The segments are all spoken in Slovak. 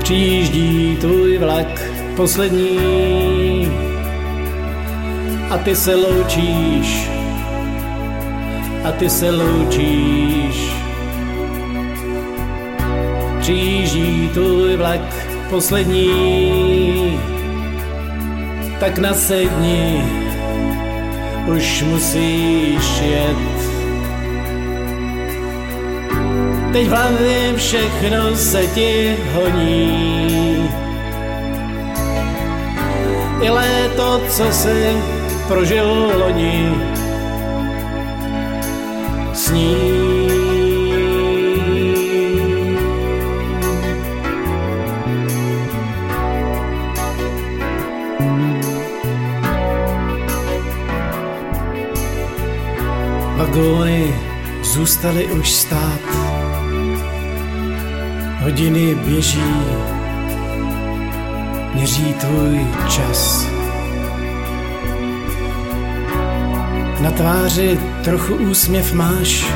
Přijíždí tvůj vlak poslední a ty se loučíš, a ty se loučíš. Přijíždí tvůj vlak poslední, tak nasedni, už musíš jet. Teď v hlavě všechno se ti honí, i léto, co jsi prožil loni, sní. Vagóny zůstaly už stát, hodiny běží, měří tvůj čas. Na tváři trochu úsměv máš,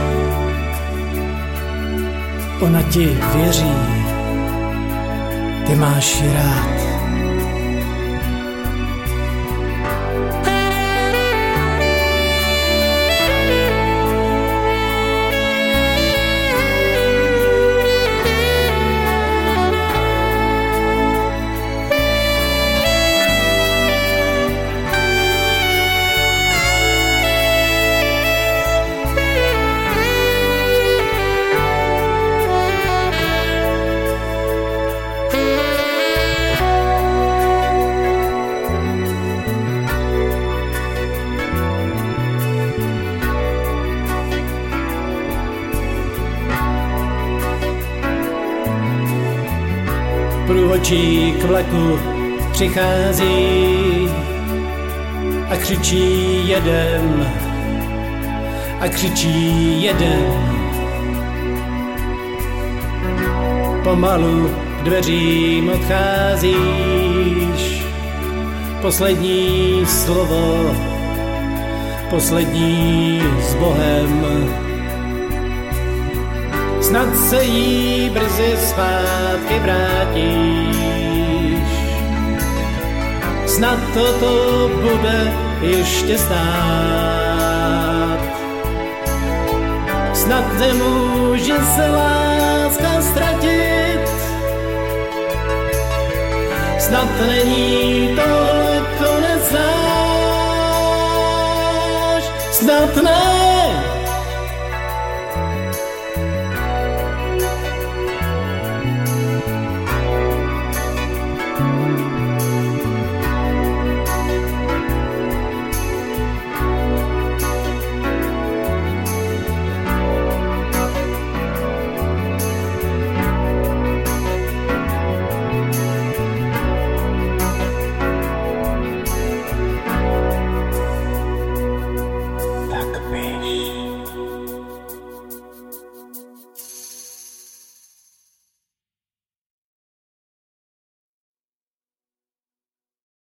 ona ti věří, ty máš ji rád. Průvodčík vlaku přichází a křičí jedem, a křičí jedem. Pomalu k dveřím odcházíš, poslední slovo, poslední s Bohem. Snad se jí brzy zpátky vrátíš, snad toto bude ještě stát. Snad nemůže se láska ztratit, snad není to